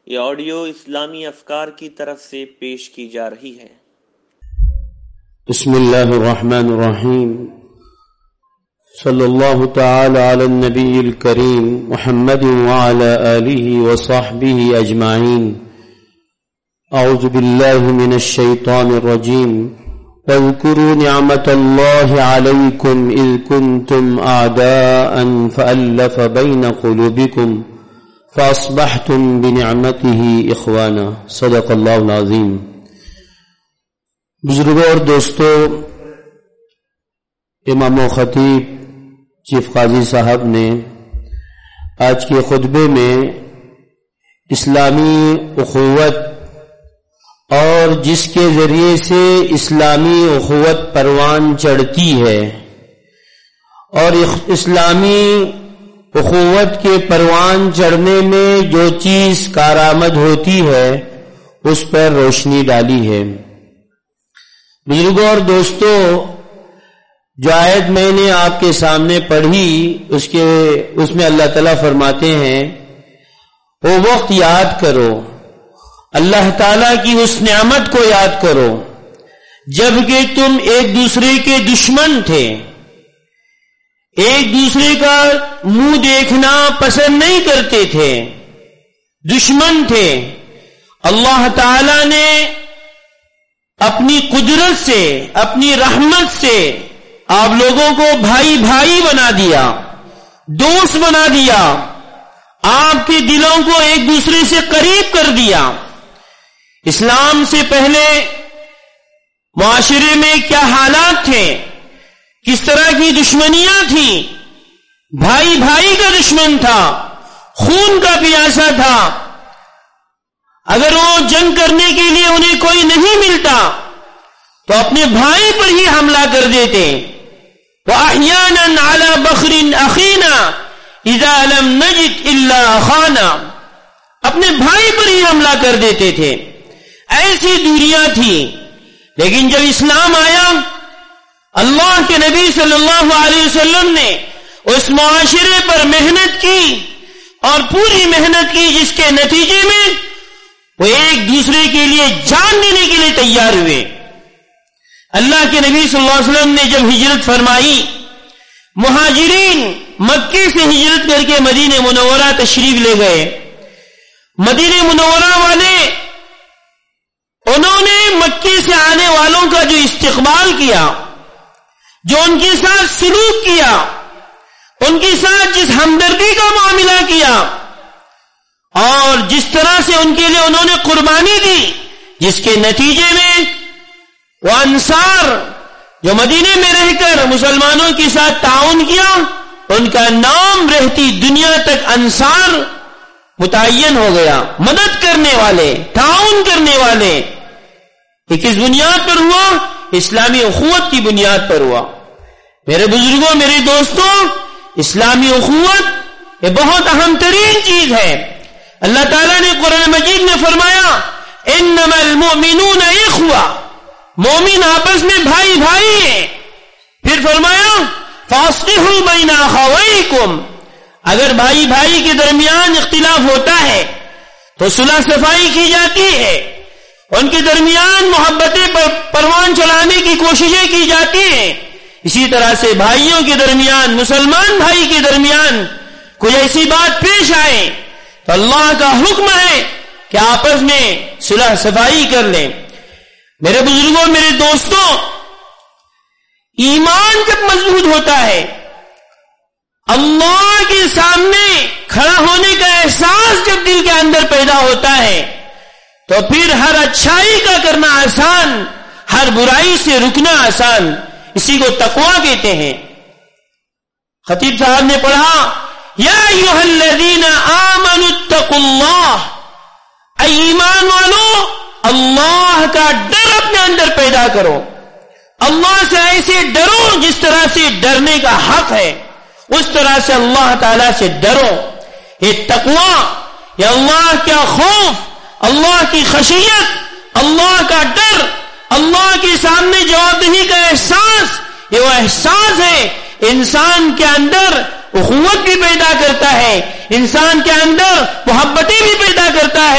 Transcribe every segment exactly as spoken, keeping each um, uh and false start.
یہ آڈیو اسلامی افکار کی طرف سے پیش کی جا رہی ہے۔ بسم اللہ الرحمن الرحیم، صلی اللہ تعالی علی النبی الکریم محمد وعلی آلہ وصحبہ اجمعین۔ اعوذ باللہ من الشیطان الرجیم۔ واذکروا نعمت اللہ علیکم اذ کنتم اعداء فألف بین قلوبکم فاصبحتم بنعمته اخوانا۔ صدق اللہ العظیم۔ بزرگوں اور دوستو، امام و خطیب چیف قاضی صاحب نے آج کے خطبے میں اسلامی اخوت اور جس کے ذریعے سے اسلامی اخوت پروان چڑھتی ہے اور اسلامی اخوت کے پروان چڑھنے میں جو چیز کارآمد ہوتی ہے اس پر روشنی ڈالی ہے۔ بزرگوں اور دوستو، جو آیت میں نے آپ کے سامنے پڑھی اس کے اس میں اللہ تعالیٰ فرماتے ہیں، وہ وقت یاد کرو، اللہ تعالیٰ کی اس نعمت کو یاد کرو جب کہ تم ایک دوسرے کے دشمن تھے، ایک دوسرے کا منہ دیکھنا پسند نہیں کرتے تھے، دشمن تھے۔ اللہ تعالی نے اپنی قدرت سے، اپنی رحمت سے آپ لوگوں کو بھائی بھائی بنا دیا، دوست بنا دیا، آپ کے دلوں کو ایک دوسرے سے قریب کر دیا۔ اسلام سے پہلے معاشرے میں کیا حالات تھے، کس طرح کی دشمنیاں تھیں، بھائی بھائی کا دشمن تھا، خون کا پیاسا تھا، اگر وہ جنگ کرنے کے لیے انہیں کوئی نہیں ملتا تو اپنے بھائی پر ہی حملہ کر دیتے۔ وَأَحْيَانًا عَلَى بَخْرٍ أَخِينَا إِذَا لَمْ نَجِدْ إِلَّا أَخَانَا، اپنے بھائی پر ہی حملہ کر دیتے تھے۔ ایسی دوریاں تھیں، لیکن جب اسلام آیا، اللہ کے نبی صلی اللہ علیہ وسلم نے اس معاشرے پر محنت کی اور پوری محنت کی، جس کے نتیجے میں وہ ایک دوسرے کے لیے جان دینے کے لیے تیار ہوئے۔ اللہ کے نبی صلی اللہ علیہ وسلم نے جب ہجرت فرمائی، مہاجرین مکے سے ہجرت کر کے مدینہ منورہ تشریف لے گئے۔ مدینہ منورہ والے انہوں نے مکے سے آنے والوں کا جو استقبال کیا، جو ان کے ساتھ سلوک کیا، ان کے ساتھ جس ہمدردی کا معاملہ کیا اور جس طرح سے ان کے لیے انہوں نے قربانی دی، جس کے نتیجے میں وہ انصار جو مدینے میں رہ کر مسلمانوں کے ساتھ تعاون کیا، ان کا نام رہتی دنیا تک انصار متعین ہو گیا، مدد کرنے والے، تعاون کرنے والے۔ یہ کس بنیاد پر ہوا؟ اسلامی اخوت کی بنیاد پر ہوا۔ میرے بزرگوں، میرے دوستوں، اسلامی اخوت یہ بہت اہم ترین چیز ہے۔ اللہ تعالیٰ نے قرآن مجید میں فرمایا، انما المؤمنون اخوہ، مومن آپس میں بھائی بھائی ہیں۔ پھر فرمایا فاصلحوا بین اخویکم، اگر بھائی بھائی کے درمیان اختلاف ہوتا ہے تو صلح صفائی کی جاتی ہے، ان کے درمیان محبتیں پروان چلانے کی کوششیں کی جاتی ہیں۔ اسی طرح سے بھائیوں کے درمیان، مسلمان بھائی کے درمیان کوئی ایسی بات پیش آئے تو اللہ کا حکم ہے کہ آپس میں صلح صفائی کر لیں۔ میرے بزرگوں، میرے دوستوں، ایمان جب مضبوط ہوتا ہے، اللہ کے سامنے کھڑا ہونے کا احساس جب دل کے اندر پیدا ہوتا ہے تو پھر ہر اچھائی کا کرنا آسان، ہر برائی سے رکنا آسان۔ اسی کو تقویٰ کہتے ہیں۔ خطیب صاحب نے پڑھا، یا ایھا الذین آمنوا اتقوا اللہ، اے ایمان والو اللہ کا ڈر اپنے اندر پیدا کرو، اللہ سے ایسے ڈرو جس طرح سے ڈرنے کا حق ہے، اس طرح سے اللہ تعالی سے ڈرو۔ یہ تقویٰ، یہ اللہ کا خوف، اللہ کی خشیت، اللہ کا ڈر، اللہ کے سامنے جواب دہی کا احساس، یہ وہ احساس ہے انسان کے اندر اخوت بھی پیدا کرتا ہے، انسان کے اندر محبتیں بھی پیدا کرتا ہے،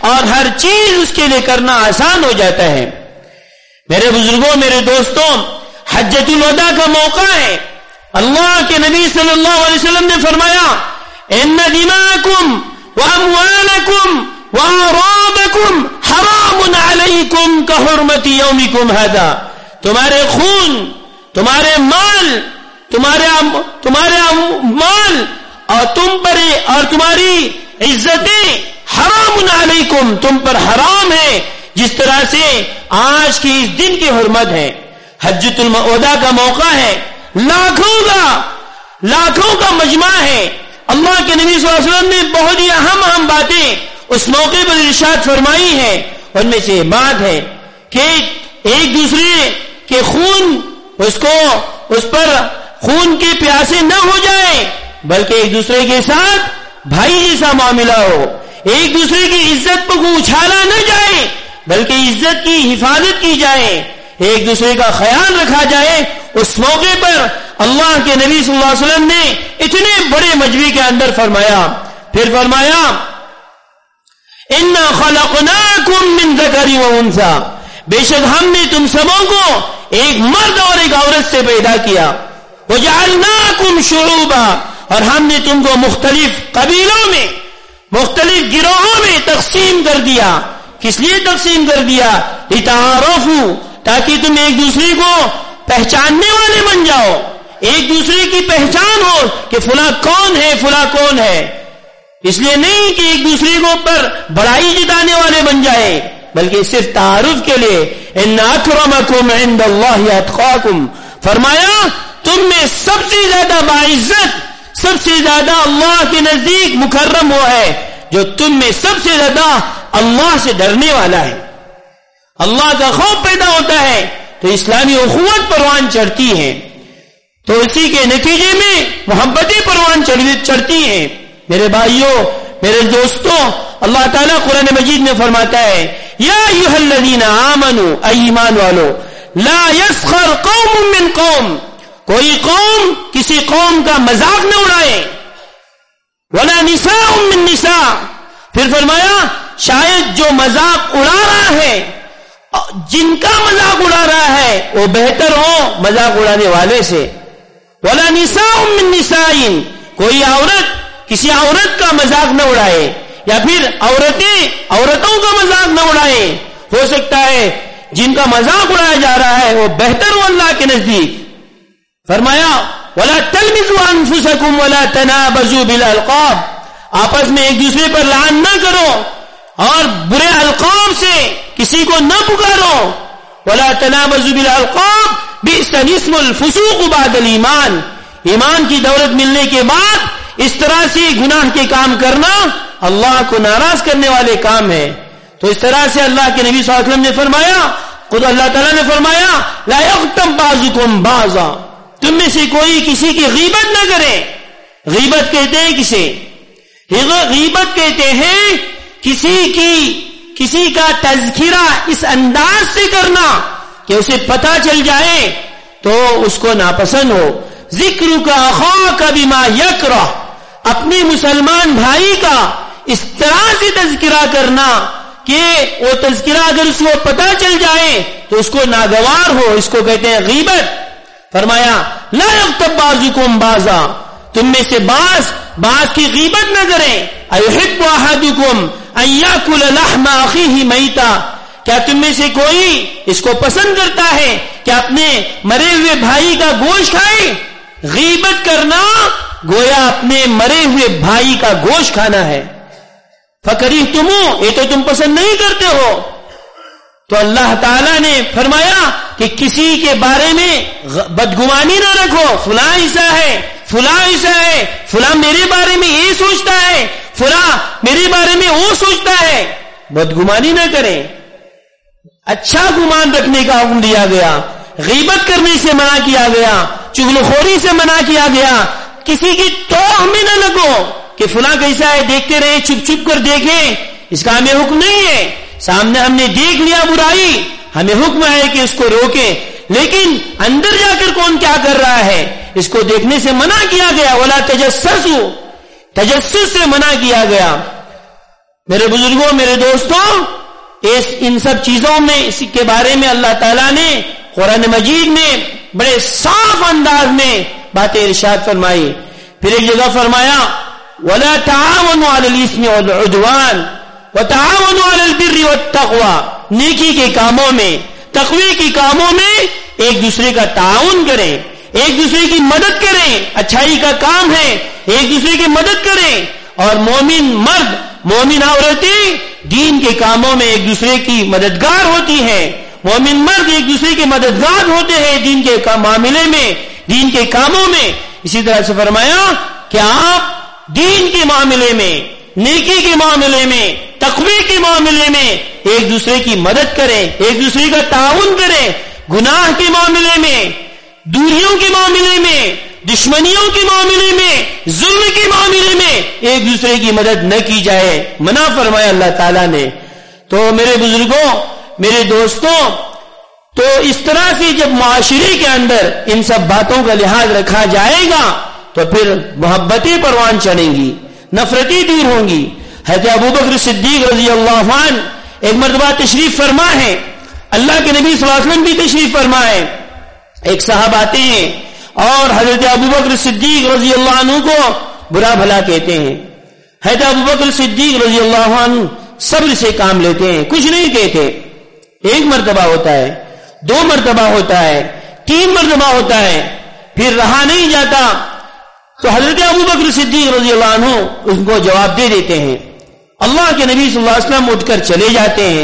اور ہر چیز اس کے لیے کرنا آسان ہو جاتا ہے. میرے بزرگوں، میرے دوستوں، حجۃ الوداع کا موقع ہے. اللہ کے نبی صلی اللہ علیہ وسلم نے فرمایا ان دماءکم واموالکم واعراضکم حرام علیکم کحرمت یومکم ھذا. تمہارے خون، تمہارے مال، تمہارے تمہارے مال اور تم پر اور تمہاری عزتیں حرام علیکم، تم پر حرام ہے جس طرح سے آج کی اس دن کی حرمت ہے. حجۃ الوداع کا موقع ہے، لاکھوں کا لاکھوں کا مجمع ہے. اللہ کے نبی صلی اللہ علیہ وسلم نے بہت ہی اہم اہم باتیں اس موقع پر ارشاد فرمائی ہیں. ان میں سے بات ہے کہ ایک دوسرے کے خون اس کو اس پر خون کے پیاسے نہ ہو جائے، بلکہ ایک دوسرے کے ساتھ بھائی جیسا معاملہ ہو. ایک دوسرے کی عزت کو اچھالا نہ جائے، بلکہ عزت کی حفاظت کی جائے، ایک دوسرے کا خیال رکھا جائے. اس موقع پر اللہ کے نبی صلی اللہ علیہ وسلم نے اتنے بڑے مجمع کے اندر فرمایا، پھر فرمایا اِنَّا خَلَقْنَاكُم مِّن ذَكَرٍ وَأُنثَىٰ، بے شک ہم نے تم سبوں کو ایک مرد اور ایک عورت سے پیدا کیا. وَجَعَلْنَاكُمْ شُعُوبًا، اور ہم نے تم کو مختلف قبیلوں میں، مختلف گروہوں میں تقسیم کر دیا. کس لیے تقسیم کر دیا؟ لِتَعَارَفُوا، تاکہ تم ایک دوسرے کو پہچاننے والے بن جاؤ، ایک دوسرے کی پہچان ہو کہ فلاں کون ہے، فلاں کون ہے. اس لیے نہیں کہ ایک دوسرے کو پر بڑائی جتانے والے بن جائے، بلکہ صرف تعارف کے لیے. ان اکرمکم عند اللہ اتقاکم، فرمایا تم میں سب سے زیادہ باعزت، سب سے زیادہ اللہ کے نزدیک مکرم وہ ہے جو تم میں سب سے زیادہ اللہ سے ڈرنے والا ہے. اللہ کا خوف پیدا ہوتا ہے تو اسلامی اخوت پروان چڑھتی ہے، تو اسی کے نتیجے میں محبتیں پروان چڑھتی ہیں. میرے بھائیوں، میرے دوستوں، اللہ تعالیٰ قرآن مجید میں فرماتا ہے یا ایھا الذین آمنوا، اے ایمان والو، لا یسخر قوم من قوم، کوئی قوم کسی قوم کا مذاق نہ اڑائے. ولا نساء من نساء، پھر فرمایا شاید جو مذاق اڑا رہا ہے، جن کا مذاق اڑا رہا ہے وہ بہتر ہو مذاق اڑانے والے سے. ولا نساء من نساء، کوئی عورت کسی عورت کا مذاق نہ اڑائے، یا پھر عورتیں عورتوں کا مذاق نہ اڑائے. ہو سکتا ہے جن کا مذاق اڑایا جا رہا ہے وہ بہتر ہو اللہ کے نزدیک. فرمایا ولا تلمزوا انفسکم ولا تنابزوا بالالقاب، آپس میں ایک دوسرے پر لعن نہ کرو اور برے القاب سے کسی کو نہ پکارو. ولا تنابزوا بالالقاب بئس الاسم الفسوق بعد الایمان، ایمان کی دولت ملنے کے بعد اس طرح سے گناہ کے کام کرنا اللہ کو ناراض کرنے والے کام ہے. تو اس طرح سے اللہ کے نبی صلی اللہ علیہ وسلم نے فرمایا، خود اللہ تعالیٰ نے فرمایا لا یغتب بعضکم بعضا، تم میں سے کوئی کسی کی غیبت نہ کرے. غیبت کہتے ہیں کسے؟ غیبت کہتے ہیں کسی کی کسی کا تذکرہ اس انداز سے کرنا کہ اسے پتہ چل جائے تو اس کو ناپسند ہو. ذکر کا اخاک بما یکرہ، اپنے مسلمان بھائی کا اس طرح سے تذکرہ کرنا کہ وہ تذکرہ اگر اس کو پتہ چل جائے تو اس کو ناگوار ہو، اس کو کہتے ہیں غیبت. فرمایا لا یغتب بعضکم بعضا، تم میں سے بعض بعض کی غیبت نہ کریں. ایحب احدکم ان یاکل لحم اخیہ میتا، کیا تم میں سے کوئی اس کو پسند کرتا ہے کہ اپنے مرے ہوئے بھائی کا گوشت کھائے؟ غیبت کرنا گویا اپنے مرے ہوئے بھائی کا گوشت کھانا ہے. فکرہتموہ، یہ تو تم پسند نہیں کرتے ہو. تو اللہ تعالیٰ نے فرمایا کہ کسی کے بارے میں بدگمانی نہ رکھو، فلاں ایسا ہے، فلاں ایسا ہے، فلاں میرے بارے میں یہ سوچتا ہے، فلاں میرے بارے میں وہ سوچتا ہے. بدگمانی نہ کریں، اچھا گمان رکھنے کا حکم دیا گیا. غیبت کرنے سے منع کیا گیا، چغلخوری سے منع کیا گیا. کسی کی توہ میں نہ لگو کہ فلاں کیسا ہے، دیکھتے رہے، چھپ چھپ کر دیکھیں، اس کا ہمیں حکم نہیں ہے. سامنے ہم نے دیکھ لیا برائی، ہمیں حکم ہے کہ اس کو روکیں، لیکن اندر جا کر کون کیا کر رہا ہے اس کو دیکھنے سے منع کیا گیا. ولا تجسسوا، تجسس سے منع کیا گیا. میرے بزرگوں، میرے دوستوں، اس ان سب چیزوں میں اس کے بارے میں اللہ تعالیٰ نے قرآن مجید میں بڑے صاف انداز میں باتیں ارشاد فرمائی. پھر ایک جگہ فرمایا وَلَا تَعَاوَنُوا عَلَى الْإِثْمِ وَالْعُدْوَانِ وَتَعَاوَنُوا عَلَى الْبِرِّ وَالتَّقْوَى. نیکی کے کاموں میں، تقوی کے کاموں میں ایک دوسرے کا تعاون کریں، ایک دوسرے کی مدد کریں. اچھائی کا کام ہے، ایک دوسرے کی مدد کریں. اور مومن مرد، مومن عورتیں دین کے کاموں میں ایک دوسرے کی مددگار ہوتی ہیں. مومن مرد ایک دوسرے کے مددگار ہوتے ہیں دین کے معاملے میں، دین کے کاموں میں. اسی طرح سے فرمایا کہ آپ دین کے معاملے میں، نیکی کے معاملے میں، تقوی کے معاملے میں ایک دوسرے کی مدد کریں، ایک دوسرے کا تعاون کریں. گناہ کے معاملے میں، دوریوں کے معاملے میں، دشمنیوں کے معاملے میں، ظلم کے معاملے میں ایک دوسرے کی مدد نہ کی جائے، منع فرمایا اللہ تعالیٰ نے. تو میرے بزرگوں، میرے دوستوں، تو اس طرح سے جب معاشرے کے اندر ان سب باتوں کا لحاظ رکھا جائے گا تو پھر محبتیں پروان چڑھیں گی، نفرتیں دور ہوں گی. حضرت ابوبکر صدیق رضی اللہ عنہ ایک مرتبہ تشریف فرما ہے، اللہ کے نبی صلی اللہ علیہ وسلم بھی تشریف فرما ہے. ایک صاحب آتے ہیں اور حضرت ابوبکر صدیق رضی اللہ عنہ کو برا بھلا کہتے ہیں. حضرت ابوبکر صدیق رضی اللہ عنہ صبر سے کام لیتے ہیں، کچھ نہیں کہتے. ایک مرتبہ ہوتا ہے، دو مرتبہ ہوتا ہے، تین مرتبہ ہوتا ہے، پھر رہا نہیں جاتا تو حضرت ابوبکر صدیق رضی اللہ عنہ اس کو جواب دے دیتے ہیں. اللہ کے نبی صلی اللہ علیہ وسلم اٹھ کر چلے جاتے ہیں.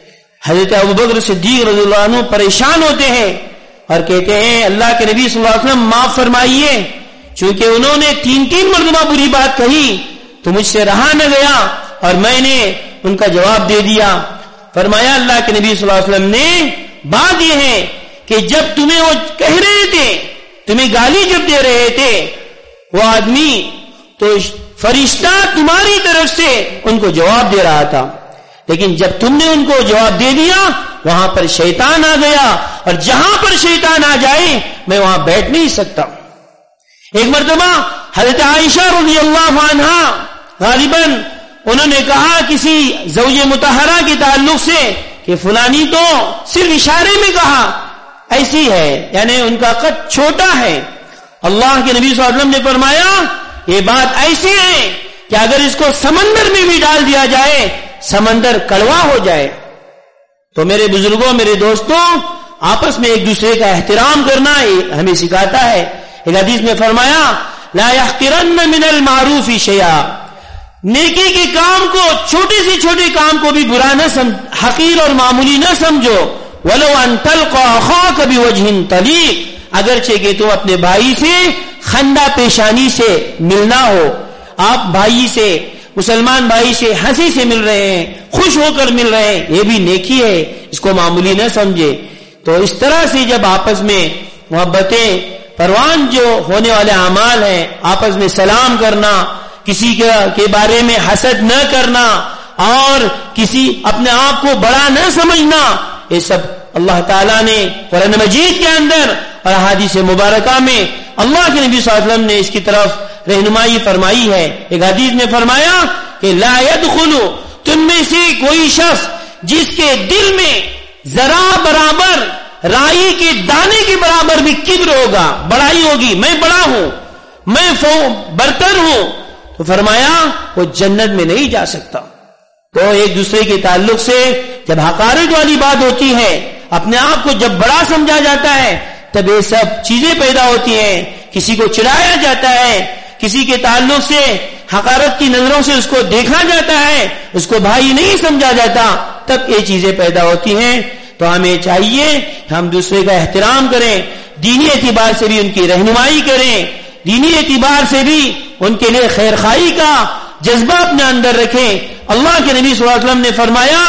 حضرت ابوبکر صدیق رضی اللہ عنہ پریشان ہوتے ہیں اور کہتے ہیں اللہ کے نبی صلی اللہ علیہ وسلم معاف فرمائیے، چونکہ انہوں نے تین تین مرتبہ بری بات کہی تو مجھ سے رہا نہ گیا اور میں نے ان کا جواب دے دیا. فرمایا اللہ کے نبی صلی اللہ علیہ وسلم نے بات یہ ہے کہ جب تمہیں وہ کہہ رہے تھے، تمہیں گالی جب دے رہے تھے وہ آدمی، تو فرشتہ تمہاری طرف سے ان کو جواب دے رہا تھا، لیکن جب تم نے ان کو جواب دے دیا وہاں پر شیطان آ گیا، اور جہاں پر شیطان آ جائے میں وہاں بیٹھ نہیں سکتا. ایک مرتبہ حضرت عائشہ رضی اللہ عنہا غالباً انہوں نے کہا کسی زوج مطہرہ کے تعلق سے کہ فلانی تو صرف اشارے میں کہا، ایسی ہے، یعنی ان کا قد چھوٹا ہے. اللہ کے نبی صلی اللہ علیہ وسلم نے فرمایا یہ بات ایسی ہے کہ اگر اس کو سمندر میں بھی ڈال دیا جائے سمندر کڑوا ہو جائے. تو میرے بزرگوں، میرے دوستوں، آپس میں ایک دوسرے کا احترام کرنا ہمیں سکھاتا ہے. ایک حدیث میں فرمایا لا يحقرن من المعروف شیئا، نیکی کے کام کو، چھوٹے سے چھوٹے کام کو بھی برا نہ سمجھ، حقیر اور معمولی نہ سمجھو. ولو ان تلقى اخاك بوجه طليق، اگرچہ کہ تم اپنے بھائی سے خندہ پیشانی سے ملنا ہو، آپ بھائی سے، مسلمان بھائی سے ہنسی سے مل رہے ہیں، خوش ہو کر مل رہے ہیں، یہ بھی نیکی ہے، اس کو معمولی نہ سمجھے. تو اس طرح سے جب آپس میں محبتیں پروان جو ہونے والے اعمال ہیں، آپس میں سلام کرنا، کسی کے بارے میں حسد نہ کرنا اور کسی اپنے آپ کو بڑا نہ سمجھنا، یہ سب اللہ تعالیٰ نے قرآن مجید کے اندر اور احادیث مبارکہ میں اللہ کے نبی صلی اللہ علیہ وسلم نے اس کی طرف رہنمائی فرمائی ہے. ایک حدیث میں فرمایا کہ لا يدخل، تم میں سے کوئی شخص جس کے دل میں ذرا برابر رائی کے دانے کے برابر بھی کبر ہوگا، بڑائی ہوگی، میں بڑا ہوں، میں برتر ہوں، تو فرمایا وہ جنت میں نہیں جا سکتا. تو ایک دوسرے کے تعلق سے جب حقارت والی بات ہوتی ہے، اپنے آپ کو جب بڑا سمجھا جاتا ہے، تب یہ سب چیزیں پیدا ہوتی ہیں. کسی کو چڑھایا جاتا ہے، کسی کے تعلق سے حقارت کی نظروں سے اس کو دیکھا جاتا ہے، اس کو بھائی نہیں سمجھا جاتا، تب یہ چیزیں پیدا ہوتی ہیں. تو ہمیں چاہیے کہ ہم دوسرے کا احترام کریں، دینی اعتبار سے بھی ان کی رہنمائی کریں، دینی اعتبار سے بھی ان کے لیے خیر خواہی کا جذبہ اپنے اندر رکھیں. اللہ کے نبی صلی اللہ علیہ وسلم نے فرمایا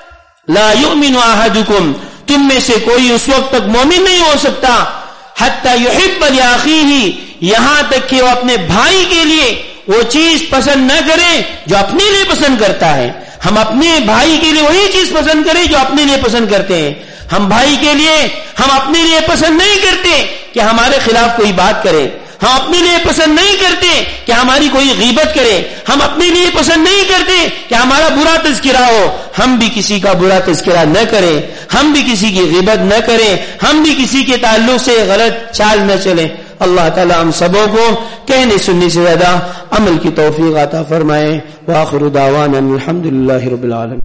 لا یؤمن احدکم، تم میں سے کوئی اس وقت تک مومن نہیں ہو سکتا حتی یحب لاخیہ، یہاں تک کہ وہ اپنے بھائی کے لیے وہ چیز پسند نہ کرے جو اپنے لیے پسند کرتا ہے. ہم اپنے بھائی کے لیے وہی چیز پسند کریں جو اپنے لیے پسند کرتے ہیں. ہم بھائی کے لیے، ہم اپنے لیے پسند نہیں کرتے کہ ہمارے خلاف کوئی بات کرے. ہم اپنے لیے پسند نہیں کرتے کہ ہماری کوئی غیبت کرے، ہم اپنے لیے پسند نہیں کرتے کہ ہمارا برا تذکرہ ہو. ہم بھی کسی کا برا تذکرہ نہ کریں، ہم بھی کسی کی غیبت نہ کریں، ہم بھی کسی کے تعلق سے غلط چال نہ چلیں. اللہ تعالی ہم سبوں کو کہنے سننے سے زیادہ عمل کی توفیق عطا فرمائے. وآخر دعوانا الحمدللہ رب العالمین.